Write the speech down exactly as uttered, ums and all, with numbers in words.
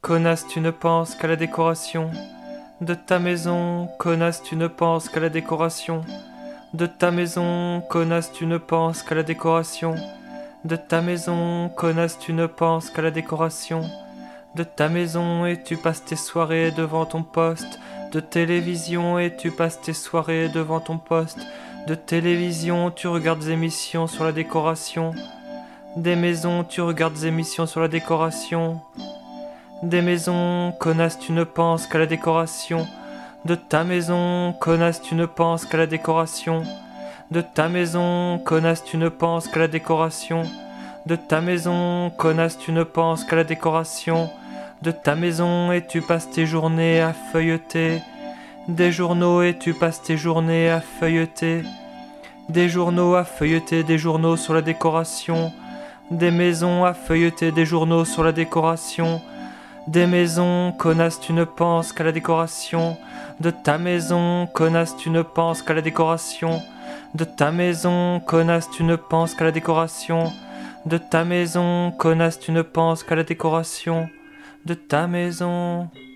connasse, tu ne penses qu'à la décoration. De ta maison, connasse, tu ne penses qu'à la décoration. De ta maison, connasse, tu ne penses qu'à la décoration. De ta maison, connasse, tu ne penses qu'à la décoration. De ta maison, et tu passes tes soirées devant ton poste de télévision, et tu passes tes soirées devant ton poste de télévision. Tu regardes des émissions sur la décoration. Des maisons, tu regardes des émissions sur la décoration. Des maisons, connasse, tu ne penses qu'à la décoration. De ta maison, connasse, tu ne penses qu'à la décoration. De ta maison, connasse, tu ne penses qu'à la décoration. De ta maison, connasse, tu ne penses qu'à la décoration. De ta maison, et tu passes tes journées à feuilleter des journaux, et tu passes tes journées à feuilleter des journaux, à feuilleter des journaux sur la décoration. Des maisons, à feuilleter des journaux sur la décoration. Des maisons, connasse, tu ne penses qu'à la décoration. De ta maison, connasse, tu ne penses qu'à la décoration. De ta maison, connasse, tu ne penses qu'à la décoration. De ta maison, connasse, tu ne penses qu'à la décoration. De ta maison.